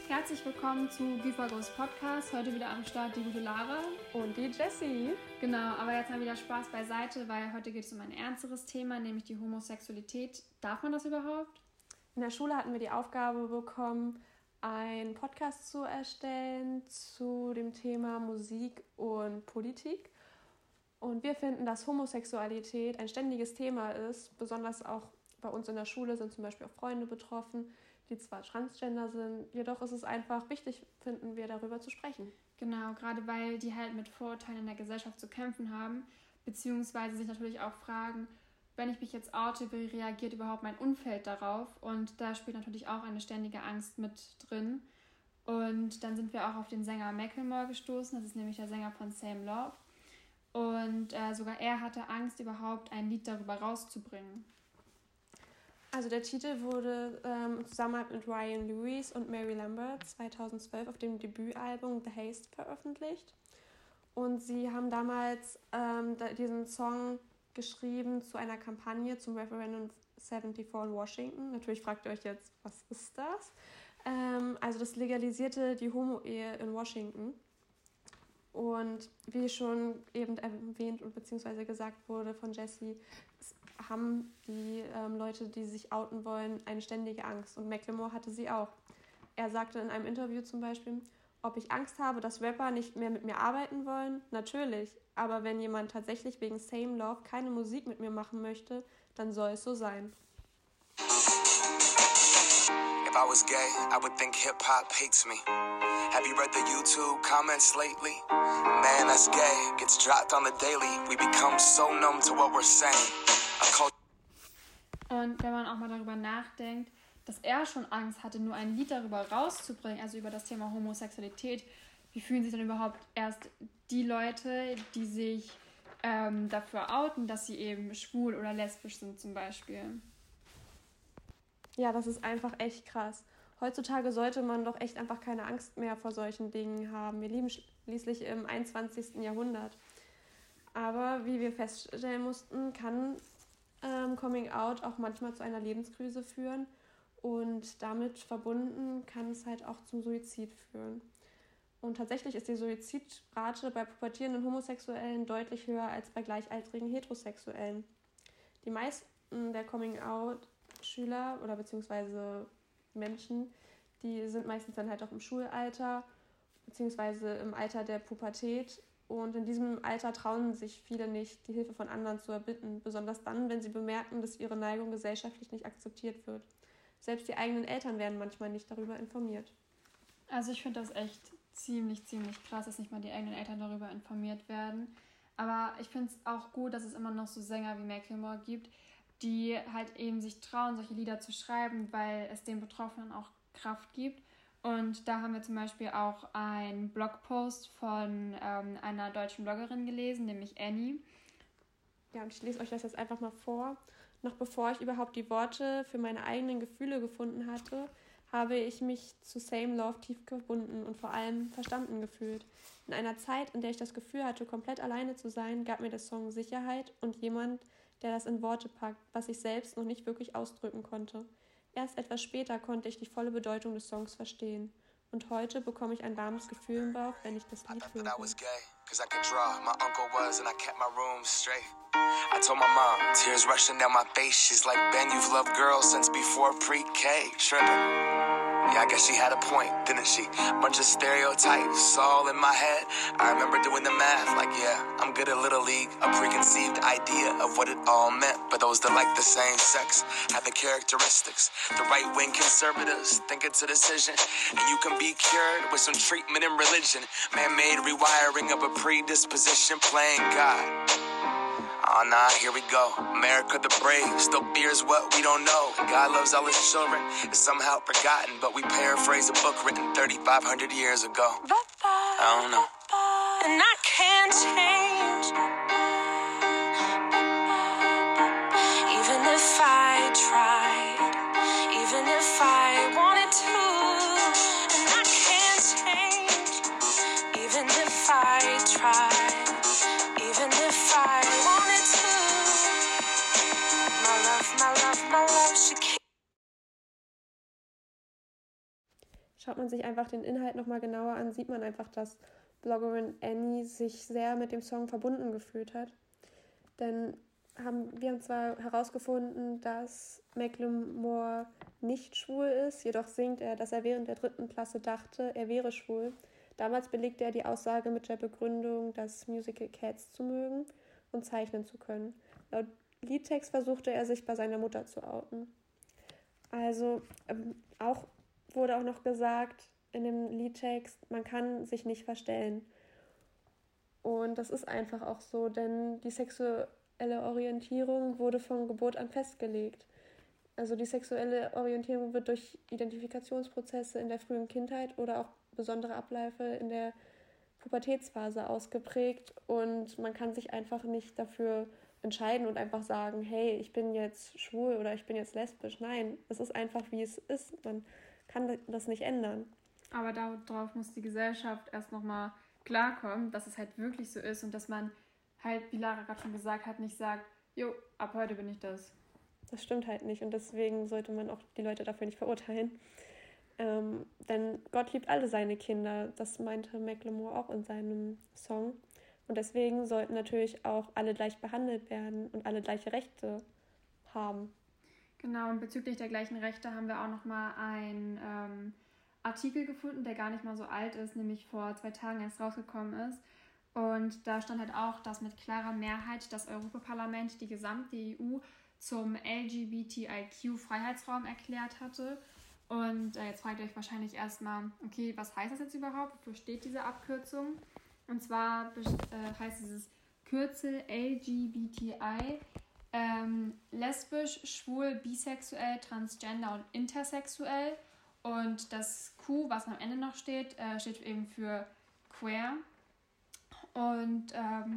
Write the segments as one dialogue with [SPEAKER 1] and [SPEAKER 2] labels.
[SPEAKER 1] Herzlich willkommen zu Güfergos Podcast. Heute wieder am Start die gute Lara.
[SPEAKER 2] Und die Jessie.
[SPEAKER 1] Genau, aber jetzt mal wieder Spaß beiseite, weil heute geht es um ein ernsteres Thema, nämlich die Homosexualität. Darf man das überhaupt?
[SPEAKER 2] In der Schule hatten wir die Aufgabe bekommen, einen Podcast zu erstellen zu dem Thema Musik und Politik. Und wir finden, dass Homosexualität ein ständiges Thema ist. Besonders auch bei uns in der Schule sind zum Beispiel auch Freunde betroffen, die zwar transgender sind, jedoch ist es einfach wichtig, finden wir, darüber zu sprechen.
[SPEAKER 1] Genau, gerade weil die halt mit Vorurteilen in der Gesellschaft zu kämpfen haben, beziehungsweise sich natürlich auch fragen, wenn ich mich jetzt oute, wie reagiert überhaupt mein Umfeld darauf? Und da spielt natürlich auch eine ständige Angst mit drin. Und dann sind wir auch auf den Sänger Macklemore gestoßen, das ist nämlich der Sänger von Same Love. Und sogar er hatte Angst, überhaupt ein Lied darüber rauszubringen.
[SPEAKER 2] Also der Titel wurde in Zusammenarbeit mit Ryan Lewis und Mary Lambert 2012 auf dem Debütalbum The Haste veröffentlicht. Und sie haben damals diesen Song geschrieben zu einer Kampagne zum Referendum 74 in Washington. Natürlich fragt ihr euch jetzt, was ist das? Also das legalisierte die Homo-Ehe in Washington. Und wie schon eben erwähnt und beziehungsweise gesagt wurde von Jessie, haben die Leute, die sich outen wollen, eine ständige Angst. Und Macklemore hatte sie auch. Er sagte in einem Interview zum Beispiel, ob ich Angst habe, dass Rapper nicht mehr mit mir arbeiten wollen? Natürlich. Aber wenn jemand tatsächlich wegen Same Love keine Musik mit mir machen möchte, dann soll es so sein.
[SPEAKER 3] If I was gay, I would think hip-hop hates me. Have you read the YouTube comments lately? Man, that's gay. Gets dropped on the daily. We become so numb to what we're saying.
[SPEAKER 1] Und wenn man auch mal darüber nachdenkt, dass er schon Angst hatte, nur ein Lied darüber rauszubringen, also über das Thema Homosexualität, wie fühlen sich dann überhaupt erst die Leute, die sich dafür outen, dass sie eben schwul oder lesbisch sind zum Beispiel?
[SPEAKER 2] Ja, das ist einfach echt krass. Heutzutage sollte man doch echt einfach keine Angst mehr vor solchen Dingen haben. Wir leben schließlich im 21. Jahrhundert. Aber wie wir feststellen mussten, kann Coming Out auch manchmal zu einer Lebenskrise führen und damit verbunden kann es halt auch zum Suizid führen. Und tatsächlich ist die Suizidrate bei pubertierenden Homosexuellen deutlich höher als bei gleichaltrigen Heterosexuellen. Die meisten der Coming Out-Schüler oder beziehungsweise Menschen, die sind meistens dann halt auch im Schulalter beziehungsweise im Alter der Pubertät. Und in diesem Alter trauen sich viele nicht, die Hilfe von anderen zu erbitten, besonders dann, wenn sie bemerken, dass ihre Neigung gesellschaftlich nicht akzeptiert wird. Selbst die eigenen Eltern werden manchmal nicht darüber informiert.
[SPEAKER 1] Also ich finde das echt ziemlich krass, dass nicht mal die eigenen Eltern darüber informiert werden. Aber ich finde es auch gut, dass es immer noch so Sänger wie Macklemore gibt, die halt eben sich trauen, solche Lieder zu schreiben, weil es den Betroffenen auch Kraft gibt. Und da haben wir zum Beispiel auch einen Blogpost von einer deutschen Bloggerin gelesen, nämlich Annie.
[SPEAKER 2] Ja, und ich lese euch das jetzt einfach mal vor. Noch bevor ich überhaupt die Worte für meine eigenen Gefühle gefunden hatte, habe ich mich zu Same Love tief verbunden und vor allem verstanden gefühlt. In einer Zeit, in der ich das Gefühl hatte, komplett alleine zu sein, gab mir der Song Sicherheit und jemand, der das in Worte packt, was ich selbst noch nicht wirklich ausdrücken konnte. Erst etwas später konnte ich die volle Bedeutung des Songs verstehen. Und heute bekomme ich ein warmes Gefühl im Bauch, wenn ich das Lied höre.
[SPEAKER 3] Cause I could draw, my uncle was, and I kept my room straight. I told my mom, tears rushing down my face. She's like, Ben, you've loved girls since before pre-K. Trippin'. Yeah, I guess she had a point, didn't she? Bunch of stereotypes all in my head. I remember doing the math, like, yeah, I'm good at Little League. A preconceived idea of what it all meant. But those that like the same sex have the characteristics. The right-wing conservatives think it's a decision. And you can be cured with some treatment in religion. Man-made rewiring of a predisposition playing God. Oh, nah, here we go. America the brave still fears what we don't know. God loves all his children. It's somehow forgotten, but we paraphrase a book written 3,500 years ago. I don't know. And I can't change. Even if I tried, even if I wanted to. And I can't change. Even if I tried, even if I wanted to. My love, she
[SPEAKER 2] schaut man sich einfach den Inhalt nochmal genauer an, sieht man einfach, dass Bloggerin Annie sich sehr mit dem Song verbunden gefühlt hat. Denn wir haben zwar herausgefunden, dass Macklemore nicht schwul ist, jedoch singt er, dass er während der 3. Klasse dachte, er wäre schwul. Damals belegte er die Aussage mit der Begründung, das Musical Cats zu mögen und zeichnen zu können. Laut Liedtext versuchte er, sich bei seiner Mutter zu outen. Also wurde auch noch gesagt in dem Liedtext, man kann sich nicht verstellen. Und das ist einfach auch so, denn die sexuelle Orientierung wurde von Geburt an festgelegt. Also die sexuelle Orientierung wird durch Identifikationsprozesse in der frühen Kindheit oder auch besondere Abläufe in der Pubertätsphase ausgeprägt und man kann sich einfach nicht dafür entscheiden und einfach sagen, hey, ich bin jetzt schwul oder ich bin jetzt lesbisch. Nein, es ist einfach, wie es ist. Man kann das nicht ändern.
[SPEAKER 1] Aber darauf muss die Gesellschaft erst nochmal klarkommen, dass es halt wirklich so ist und dass man halt, wie Lara gerade schon gesagt hat, nicht sagt, jo, ab heute bin ich das.
[SPEAKER 2] Das stimmt halt nicht und deswegen sollte man auch die Leute dafür nicht verurteilen. Denn Gott liebt alle seine Kinder, das meinte Macklemore auch in seinem Song. Und deswegen sollten natürlich auch alle gleich behandelt werden und alle gleiche Rechte haben.
[SPEAKER 1] Genau, und bezüglich der gleichen Rechte haben wir auch nochmal einen Artikel gefunden, der gar nicht mal so alt ist, nämlich vor 2 Tagen erst rausgekommen ist. Und da stand halt auch, dass mit klarer Mehrheit das Europaparlament die gesamte EU zum LGBTIQ-Freiheitsraum erklärt hatte. Und jetzt fragt ihr euch wahrscheinlich erstmal, okay, was heißt das jetzt überhaupt? Wofür steht diese Abkürzung? Und zwar heißt dieses Kürzel LGBTI lesbisch, schwul, bisexuell, transgender und intersexuell. Und das Q, was am Ende noch steht, steht eben für queer. Und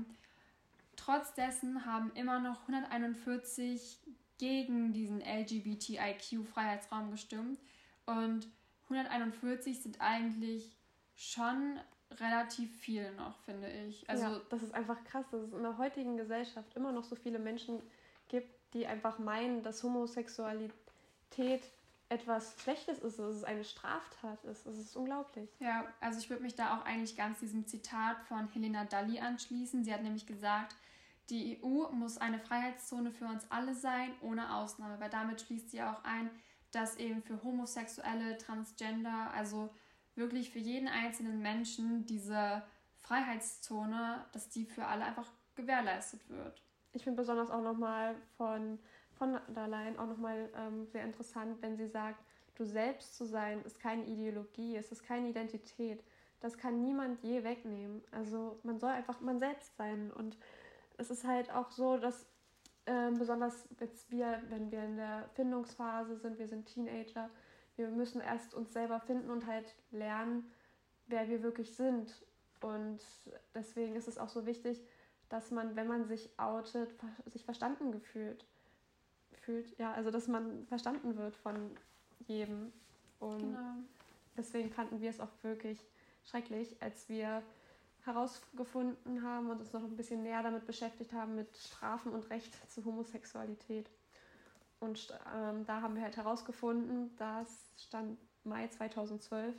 [SPEAKER 1] trotz dessen haben immer noch 141 gegen diesen LGBTIQ-Freiheitsraum gestimmt. Und 141 sind eigentlich schon relativ viel noch, finde ich. Also
[SPEAKER 2] ja, das ist einfach krass, dass es in der heutigen Gesellschaft immer noch so viele Menschen gibt, die einfach meinen, dass Homosexualität etwas Schlechtes ist, dass es eine Straftat ist. Das ist unglaublich.
[SPEAKER 1] Ja, also ich würde mich da auch eigentlich ganz diesem Zitat von Helena Dalli anschließen. Sie hat nämlich gesagt, die EU muss eine Freiheitszone für uns alle sein, ohne Ausnahme, weil damit schließt sie auch ein, dass eben für Homosexuelle, Transgender, also wirklich für jeden einzelnen Menschen diese Freiheitszone, dass die für alle einfach gewährleistet wird.
[SPEAKER 2] Ich finde besonders auch nochmal von der Leyen auch nochmal sehr interessant, wenn sie sagt, du selbst zu sein ist keine Ideologie, es ist keine Identität. Das kann niemand je wegnehmen. Also man soll einfach man selbst sein. Und es ist halt auch so, dass besonders jetzt wenn wir in der Findungsphase sind, wir sind Teenager, wir müssen erst uns selber finden und halt lernen, wer wir wirklich sind. Und deswegen ist es auch so wichtig, dass man, wenn man sich outet, sich verstanden fühlt. Ja, also dass man verstanden wird von jedem. Und genau. Deswegen fanden wir es auch wirklich schrecklich, als wir herausgefunden haben und uns noch ein bisschen näher damit beschäftigt haben, mit Strafen und Recht zur Homosexualität. Und da haben wir halt herausgefunden, dass Stand Mai 2012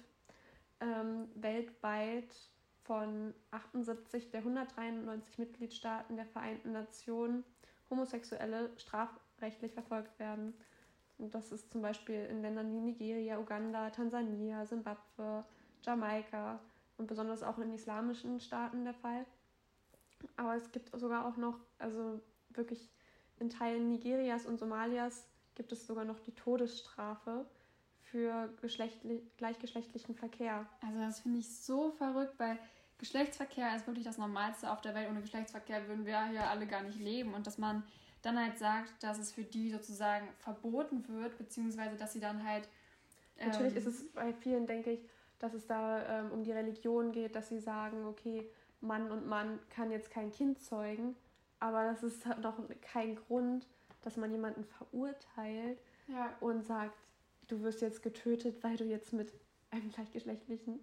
[SPEAKER 2] weltweit von 78 der 193 Mitgliedstaaten der Vereinten Nationen Homosexuelle strafrechtlich verfolgt werden. Und das ist zum Beispiel in Ländern wie Nigeria, Uganda, Tansania, Simbabwe, Jamaika und besonders auch in islamischen Staaten der Fall. Aber es gibt sogar auch noch, also wirklich in Teilen Nigerias und Somalias gibt es sogar noch die Todesstrafe für gleichgeschlechtlichen Verkehr.
[SPEAKER 1] Also das finde ich so verrückt, weil Geschlechtsverkehr ist wirklich das Normalste auf der Welt. Ohne Geschlechtsverkehr würden wir hier alle gar nicht leben. Und dass man dann halt sagt, dass es für die sozusagen verboten wird, beziehungsweise dass sie dann halt...
[SPEAKER 2] Natürlich ist es bei vielen, denke ich, dass es da um die Religion geht, dass sie sagen, okay, Mann und Mann kann jetzt kein Kind zeugen, aber das ist doch kein Grund, dass man jemanden verurteilt und sagt, du wirst jetzt getötet, weil du jetzt mit einem gleichgeschlechtlichen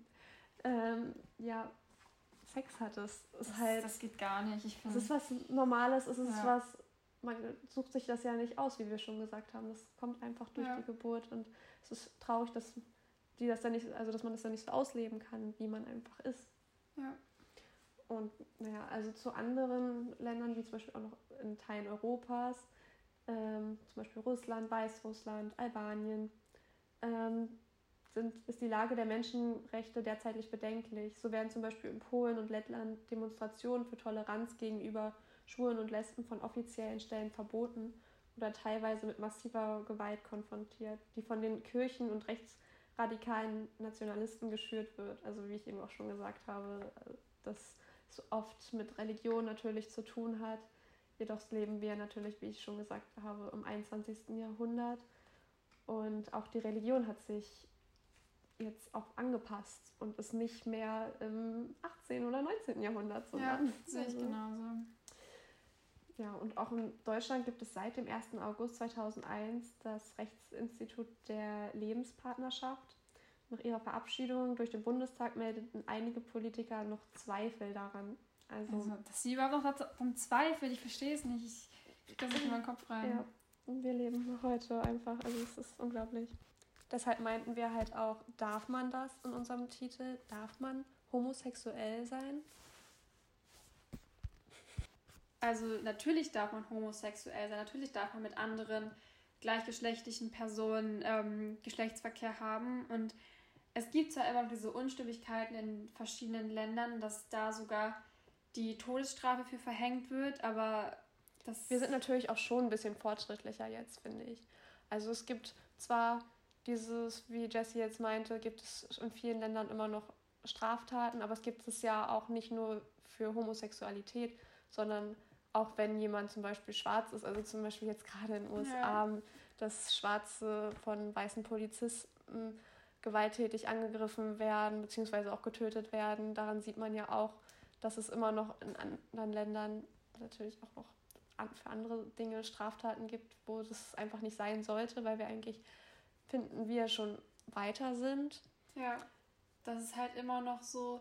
[SPEAKER 2] Sex hattest.
[SPEAKER 1] Das geht gar nicht.
[SPEAKER 2] Es ist was Normales, es ist was, man sucht sich das ja nicht aus, wie wir schon gesagt haben. Das kommt einfach durch die Geburt und es ist traurig, dass die das dann nicht, also dass man das dann nicht so ausleben kann, wie man einfach ist.
[SPEAKER 1] Ja.
[SPEAKER 2] Und naja, also zu anderen Ländern, wie zum Beispiel auch noch in Teilen Europas, zum Beispiel Russland, Weißrussland, Albanien, ist die Lage der Menschenrechte derzeit bedenklich. So werden zum Beispiel in Polen und Lettland Demonstrationen für Toleranz gegenüber Schwulen und Lesben von offiziellen Stellen verboten oder teilweise mit massiver Gewalt konfrontiert, die von den Kirchen und rechtsradikalen Nationalisten geschürt wird. Also wie ich eben auch schon gesagt habe, das so oft mit Religion natürlich zu tun hat. Jedoch leben wir natürlich, wie ich schon gesagt habe, im 21. Jahrhundert. Und auch die Religion hat sich jetzt auch angepasst und ist nicht mehr im 18. oder 19. Jahrhundert.
[SPEAKER 1] Ja, sehe ich genauso.
[SPEAKER 2] Ja, und auch in Deutschland gibt es seit dem 1. August 2001 das Rechtsinstitut der Lebenspartnerschaft. Nach ihrer Verabschiedung durch den Bundestag meldeten einige Politiker noch Zweifel daran.
[SPEAKER 1] Also dass sie überhaupt noch vom Zweifel, ich verstehe es nicht. Ich kriege das nicht in meinen Kopf rein.
[SPEAKER 2] Ja, und wir leben noch heute einfach. Also es ist unglaublich. Deshalb meinten wir halt auch, darf man das in unserem Titel? Darf man homosexuell sein?
[SPEAKER 1] Also natürlich darf man homosexuell sein, natürlich darf man mit anderen gleichgeschlechtlichen Personen Geschlechtsverkehr haben. Und es gibt zwar immer noch diese Unstimmigkeiten in verschiedenen Ländern, dass da sogar die Todesstrafe für verhängt wird, aber das...
[SPEAKER 2] Wir sind natürlich auch schon ein bisschen fortschrittlicher jetzt, finde ich. Also es gibt zwar dieses, wie Jessie jetzt meinte, gibt es in vielen Ländern immer noch Straftaten, aber es gibt es ja auch nicht nur für Homosexualität, sondern auch wenn jemand zum Beispiel schwarz ist, also zum Beispiel jetzt gerade in den USA, dass Schwarze von weißen Polizisten gewalttätig angegriffen werden, beziehungsweise auch getötet werden. Daran sieht man ja auch, dass es immer noch in anderen Ländern natürlich auch noch für andere Dinge Straftaten gibt, wo das einfach nicht sein sollte, weil wir eigentlich, finden wir, schon weiter sind.
[SPEAKER 1] Ja, das ist halt immer noch so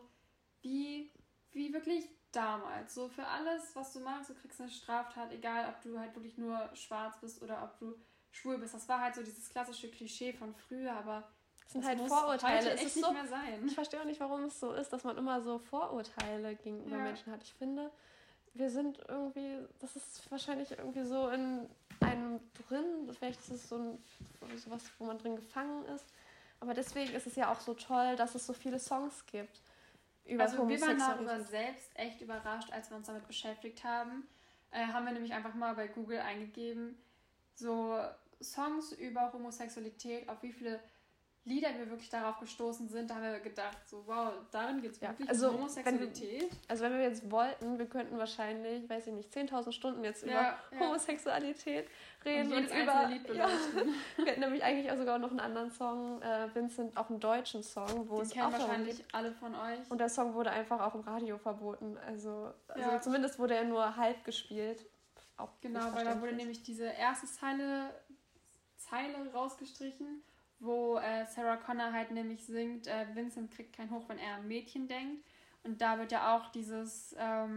[SPEAKER 1] wie wirklich damals. So für alles, was du machst, du kriegst eine Straftat, egal ob du halt wirklich nur schwarz bist oder ob du schwul bist. Das war halt so dieses klassische Klischee von früher, aber
[SPEAKER 2] es sind halt Vorurteile.
[SPEAKER 1] Es ist nicht mehr sein.
[SPEAKER 2] Ich verstehe auch nicht, warum es so ist, dass man immer so Vorurteile gegenüber Menschen hat. Ich finde, wir sind irgendwie, das ist wahrscheinlich irgendwie so in einem drin, vielleicht ist es sowas, wo man drin gefangen ist. Aber deswegen ist es ja auch so toll, dass es so viele Songs gibt.
[SPEAKER 1] Also wir waren darüber selbst echt überrascht, als wir uns damit beschäftigt haben. Haben wir nämlich einfach mal bei Google eingegeben, so Songs über Homosexualität, auf wie viele Lieder wir wirklich darauf gestoßen sind. Da haben wir gedacht, so wow, darin geht es wirklich um Homosexualität.
[SPEAKER 2] Wenn wir jetzt wollten, wir könnten wahrscheinlich, weiß ich nicht, 10.000 Stunden jetzt über Homosexualität reden.
[SPEAKER 1] Und jedes einzelne Lied beleuchten.
[SPEAKER 2] Wir hätten nämlich eigentlich auch sogar noch einen anderen Song, Vincent, auch einen deutschen Song, wo
[SPEAKER 1] Den
[SPEAKER 2] es
[SPEAKER 1] kennen
[SPEAKER 2] auch
[SPEAKER 1] wahrscheinlich alle von euch.
[SPEAKER 2] Und der Song wurde einfach auch im Radio verboten. Also zumindest wurde er nur halb gespielt. Auch
[SPEAKER 1] genau, weil da wurde nämlich diese erste Zeile rausgestrichen, wo Sarah Connor halt nämlich singt, Vincent kriegt kein Hoch, wenn er an Mädchen denkt. Und da wird ja auch dieses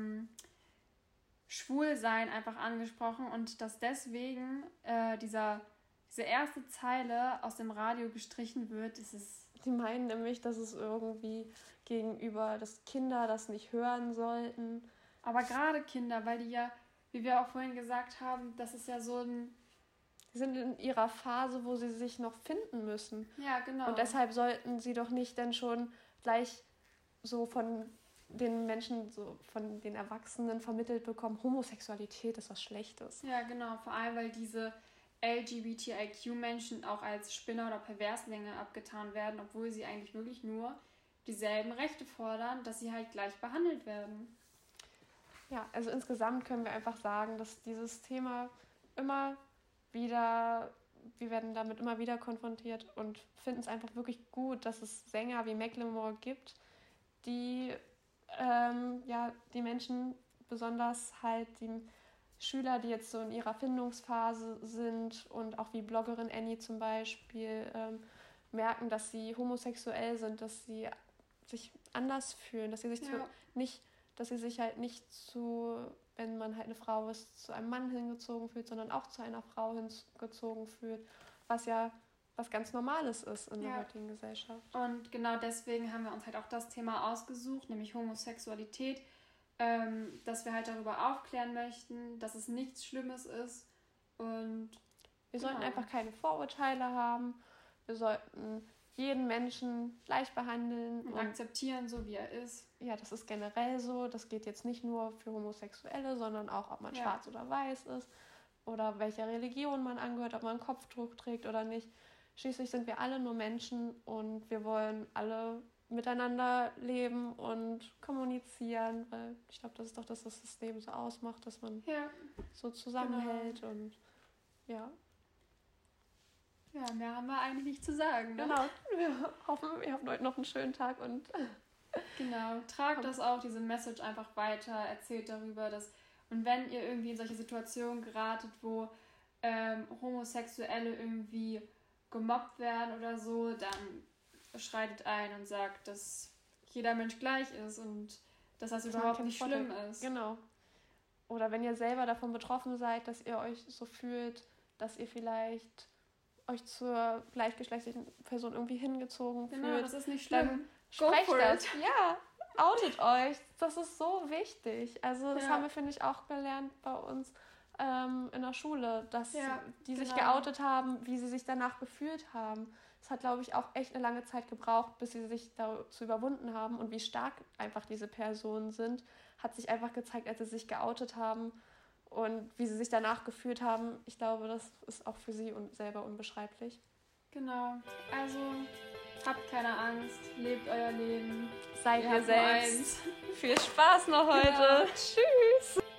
[SPEAKER 1] Schwulsein einfach angesprochen und dass deswegen diese erste Zeile aus dem Radio gestrichen wird, ist es...
[SPEAKER 2] Sie meinen nämlich, dass es irgendwie gegenüber, dass Kinder das nicht hören sollten.
[SPEAKER 1] Aber gerade Kinder, weil die ja, wie wir auch vorhin gesagt haben, das ist ja so ein...
[SPEAKER 2] Sie sind in ihrer Phase, wo sie sich noch finden müssen.
[SPEAKER 1] Ja, genau.
[SPEAKER 2] Und deshalb sollten sie doch nicht dann schon gleich so von den Menschen, so von den Erwachsenen vermittelt bekommen, Homosexualität ist was Schlechtes.
[SPEAKER 1] Ja, genau. Vor allem, weil diese LGBTIQ-Menschen auch als Spinner oder Perverslinge abgetan werden, obwohl sie eigentlich wirklich nur dieselben Rechte fordern, dass sie halt gleich behandelt werden.
[SPEAKER 2] Ja, also insgesamt können wir einfach sagen, dass dieses Thema immer wieder, wir werden damit immer wieder konfrontiert und finden es einfach wirklich gut, dass es Sänger wie Macklemore gibt, die die Menschen, besonders halt die Schüler, die jetzt so in ihrer Findungsphase sind und auch wie Bloggerin Annie zum Beispiel merken, dass sie homosexuell sind, dass sie sich anders fühlen, dass sie sich halt nicht zu, wenn man halt eine Frau ist, zu einem Mann hingezogen fühlt, sondern auch zu einer Frau hingezogen fühlt, was ja was ganz Normales ist in der heutigen Gesellschaft.
[SPEAKER 1] Und genau deswegen haben wir uns halt auch das Thema ausgesucht, nämlich Homosexualität, dass wir halt darüber aufklären möchten, dass es nichts Schlimmes ist. Und
[SPEAKER 2] wir sollten einfach keine Vorurteile haben. Wir sollten jeden Menschen gleich behandeln.
[SPEAKER 1] Und akzeptieren, so wie er ist.
[SPEAKER 2] Ja, das ist generell so. Das geht jetzt nicht nur für Homosexuelle, sondern auch, ob man schwarz oder weiß ist oder welcher Religion man angehört, ob man ein Kopftuch trägt oder nicht. Schließlich sind wir alle nur Menschen und wir wollen alle miteinander leben und kommunizieren, weil ich glaube, das ist doch das System so ausmacht, dass man so zusammenhält und ja.
[SPEAKER 1] Ja, mehr haben wir eigentlich nicht zu sagen. Ne?
[SPEAKER 2] Genau, wir hoffen heute noch einen schönen Tag und
[SPEAKER 1] genau, tragt das auch, diese Message einfach weiter, erzählt darüber, dass, und wenn ihr irgendwie in solche Situationen geratet, wo Homosexuelle irgendwie gemobbt werden oder so, dann schreitet ein und sagt, dass jeder Mensch gleich ist und dass das überhaupt nicht schlimm ist.
[SPEAKER 2] Genau. Oder wenn ihr selber davon betroffen seid, dass ihr euch so fühlt, dass ihr vielleicht euch zur gleichgeschlechtlichen Person irgendwie hingezogen fühlt.
[SPEAKER 1] Genau, das ist nicht schlimm.
[SPEAKER 2] Dann sprecht das. Ja, outet euch. Das ist so wichtig. Also das haben wir, finde ich, auch gelernt bei uns in der Schule, dass die sich geoutet haben, wie sie sich danach gefühlt haben. Es hat, glaube ich, auch echt eine lange Zeit gebraucht, bis sie sich dazu überwunden haben. Und wie stark einfach diese Personen sind, hat sich einfach gezeigt, als sie sich geoutet haben. Und wie sie sich danach gefühlt haben, ich glaube, das ist auch für sie selber unbeschreiblich.
[SPEAKER 1] Genau. Also habt keine Angst, lebt euer Leben.
[SPEAKER 2] Seid ihr selbst. Viel Spaß noch heute.
[SPEAKER 1] Genau.
[SPEAKER 2] Tschüss.